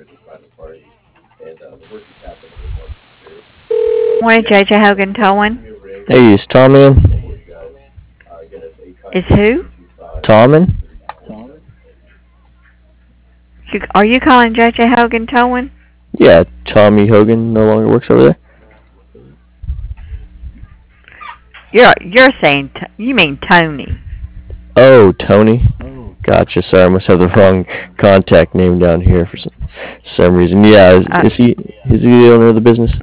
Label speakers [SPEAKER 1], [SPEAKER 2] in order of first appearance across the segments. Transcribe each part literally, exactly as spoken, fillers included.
[SPEAKER 1] Morning, J J Hogan Towing.
[SPEAKER 2] Hey, is Tom in?
[SPEAKER 1] Is who?
[SPEAKER 2] Tom in?
[SPEAKER 1] You, are you calling J J Hogan Towing?
[SPEAKER 2] Yeah, Tommy Hogan no longer works over there.
[SPEAKER 1] You're you're saying t- you mean Tony?
[SPEAKER 2] Oh, Tony. Gotcha. Sorry, I must have the wrong contact name down here for some, some reason. Yeah, is,
[SPEAKER 1] Uh,
[SPEAKER 2] is he is he the owner of the business?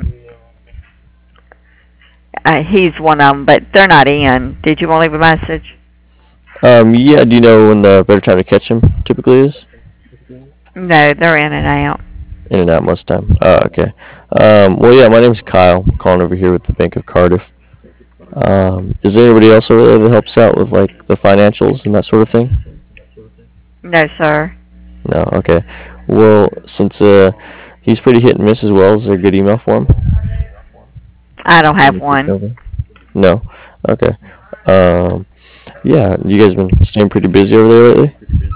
[SPEAKER 1] uh, he's one of them, but they're not in. Did you want to leave a message?
[SPEAKER 2] Um, yeah. Do you know when the better time to catch him typically is?
[SPEAKER 1] No, they're in and out.
[SPEAKER 2] In and out most of the time. Oh, okay. Um, well, yeah. My name's Kyle. I'm calling over here with the Bank of Cardiff. Um, is there anybody else over there that helps out with like the financials and that sort of thing?
[SPEAKER 1] No, sir.
[SPEAKER 2] No. Okay. Well, since uh, he's pretty hit and miss as well, is there a good email for him?
[SPEAKER 1] I don't
[SPEAKER 2] For
[SPEAKER 1] have
[SPEAKER 2] me to take
[SPEAKER 1] one.
[SPEAKER 2] over? No. Okay. Um, yeah. You guys been staying pretty busy over there lately?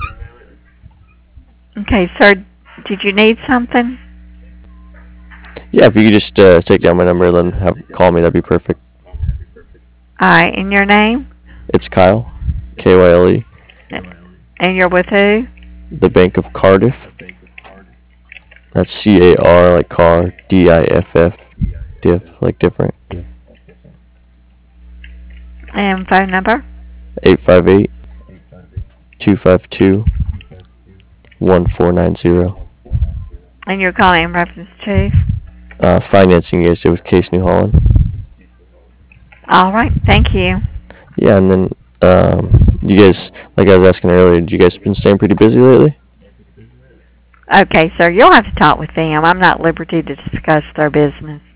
[SPEAKER 1] Okay, sir. Did you need something?
[SPEAKER 2] Yeah. If you could just uh, take down my number and then have call me, that'd be perfect.
[SPEAKER 1] All right, and your name?
[SPEAKER 2] It's Kyle. K Y L E.
[SPEAKER 1] And you're with who?
[SPEAKER 2] The Bank of Cardiff. That's C A R like car, D I F F, diff like different.
[SPEAKER 1] And phone number?
[SPEAKER 2] Eight five eight two five two one four nine zero.
[SPEAKER 1] And you're calling in reference to?
[SPEAKER 2] Uh, financing you guys did with Case New Holland.
[SPEAKER 1] All right, thank you.
[SPEAKER 2] Yeah, and then um, you guys, like I was asking earlier, did you guys been staying pretty busy lately?
[SPEAKER 1] Okay, sir, you'll have to talk with them. I'm not at liberty to discuss their business.